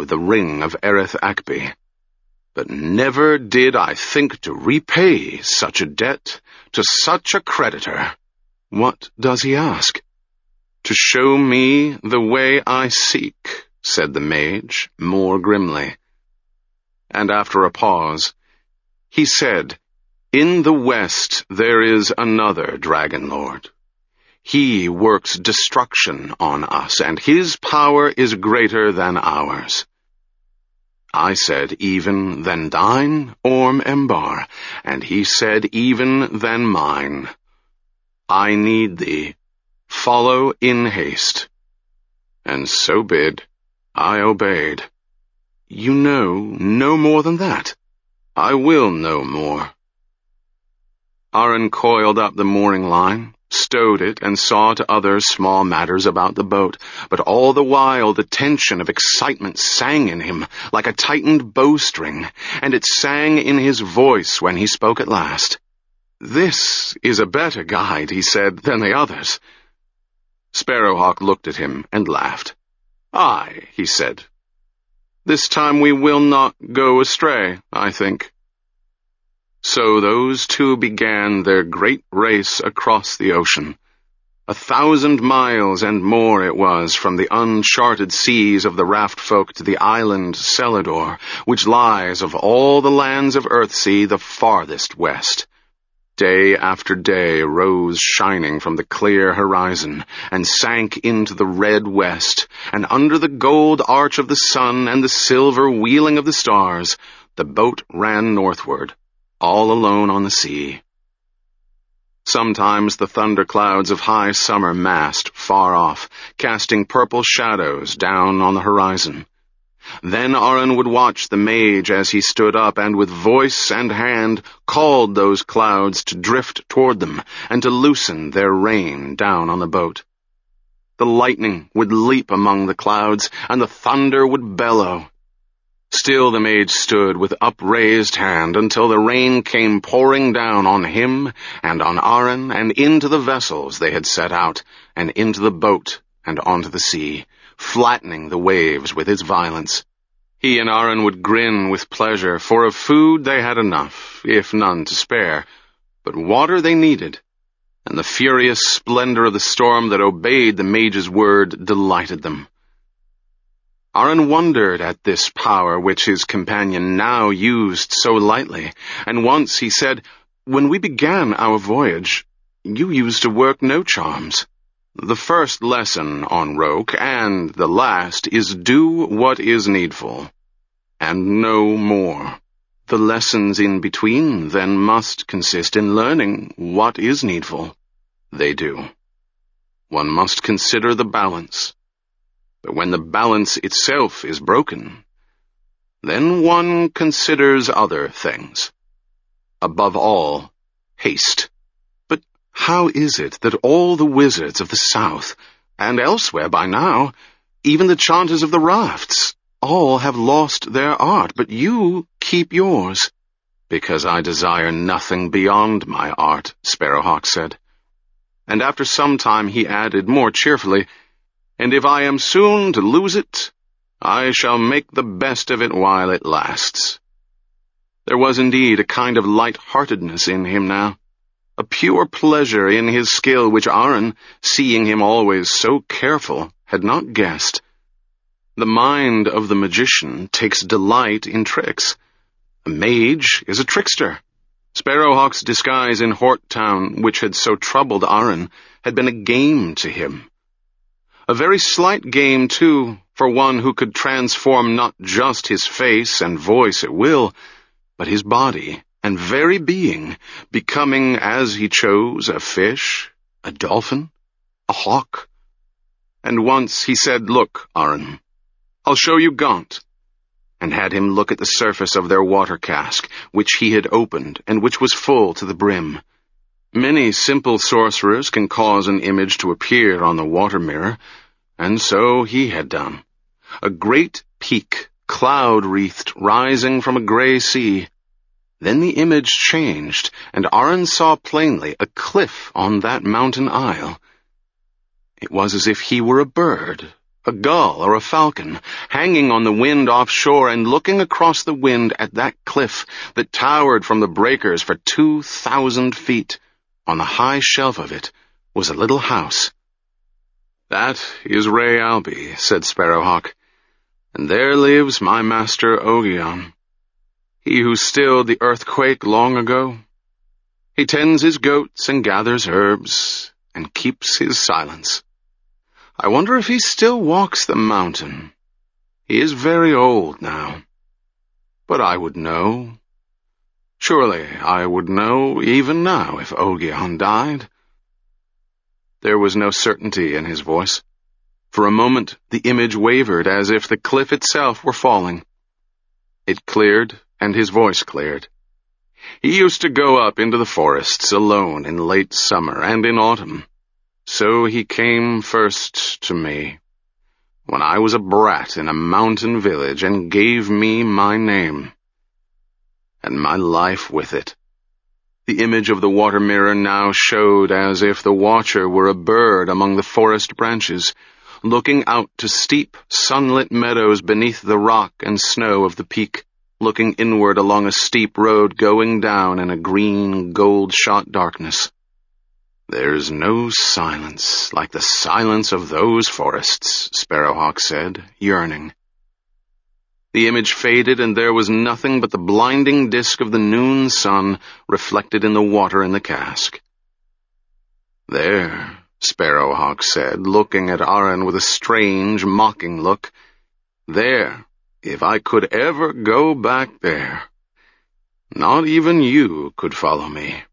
know the ring of Erith Akbi. But never did I think to repay such a debt to such a creditor. What does he ask? To show me the way I seek, said the mage, more grimly. And after a pause, he said, In the west there is another dragon lord. He works destruction on us, and his power is greater than ours. I said, Even than thine, Orm Embar, and he said, Even than mine. I need thee. Follow in haste. And so bid, I obeyed. You know no more than that. I will know more. Aran coiled up the mooring line, stowed it, and saw to other small matters about the boat, but all the while the tension of excitement sang in him like a tightened bowstring, and it sang in his voice when he spoke at last. This is a better guide, he said, than the others. Sparrowhawk looked at him and laughed. Aye, he said. This time we will not go astray, I think. So those two began their great race across the ocean. 1,000 miles and more it was from the uncharted seas of the raft folk to the island Celador, which lies of all the lands of Earthsea the farthest west. Day after day rose shining from the clear horizon, and sank into the red west, and under the gold arch of the sun and the silver wheeling of the stars, the boat ran northward, all alone on the sea. Sometimes the thunderclouds of high summer massed far off, casting purple shadows down on the horizon. Then Aran would watch the mage as he stood up and with voice and hand called those clouds to drift toward them and to loosen their rain down on the boat. The lightning would leap among the clouds and the thunder would bellow. Still the mage stood with upraised hand until the rain came pouring down on him and on Aran and into the vessels they had set out and into the boat and onto the sea, flattening the waves with its violence. He and Aran would grin with pleasure, for of food they had enough, if none to spare, but water they needed, and the furious splendor of the storm that obeyed the mage's word delighted them. Aran wondered at this power which his companion now used so lightly, and once he said, When we began our voyage, you used to work no charms. The first lesson on Roke, and the last, is do what is needful, and no more. The lessons in between then must consist in learning what is needful. They do. One must consider the balance. But when the balance itself is broken, then one considers other things. Above all, haste. How is it that all the wizards of the south, and elsewhere by now, even the chanters of the rafts, all have lost their art, but you keep yours? Because I desire nothing beyond my art, Sparrowhawk said. And after some time he added more cheerfully, And if I am soon to lose it, I shall make the best of it while it lasts. There was indeed a kind of light-heartedness in him now. A pure pleasure in his skill which Aran, seeing him always so careful, had not guessed. The mind of the magician takes delight in tricks. A mage is a trickster. Sparrowhawk's disguise in Hort Town, which had so troubled Aran, had been a game to him. A very slight game, too, for one who could transform not just his face and voice at will, but his body and very being, becoming, as he chose, a fish, a dolphin, a hawk. And once he said, Look, Aran, I'll show you Gaunt, and had him look at the surface of their water cask, which he had opened, and which was full to the brim. Many simple sorcerers can cause an image to appear on the water mirror, and so he had done. A great peak, cloud-wreathed, rising from a grey sea. Then the image changed, and Aran saw plainly a cliff on that mountain isle. It was as if he were a bird, a gull or a falcon, hanging on the wind offshore and looking across the wind at that cliff that towered from the breakers for 2,000 feet. On the high shelf of it was a little house. "That is Ray Alby," said Sparrowhawk, "and there lives my master Ogion, he who stilled the earthquake long ago. He tends his goats and gathers herbs and keeps his silence. I wonder if he still walks the mountain. He is very old now. But I would know. Surely I would know even now if Ogion died." There was no certainty in his voice. For a moment the image wavered as if the cliff itself were falling. It cleared, and his voice cleared. He used to go up into the forests alone in late summer and in autumn. So he came first to me, when I was a brat in a mountain village, and gave me my name, and my life with it. The image of the water mirror now showed as if the watcher were a bird among the forest branches, looking out to steep, sunlit meadows beneath the rock and snow of the peak, looking inward along a steep road going down in a green, gold-shot darkness. "There's no silence like the silence of those forests," Sparrowhawk said, yearning. The image faded, and there was nothing but the blinding disk of the noon sun reflected in the water in the cask. "There," Sparrowhawk said, looking at Aran with a strange, mocking look. "There, if I could ever go back there. Not even you could follow me."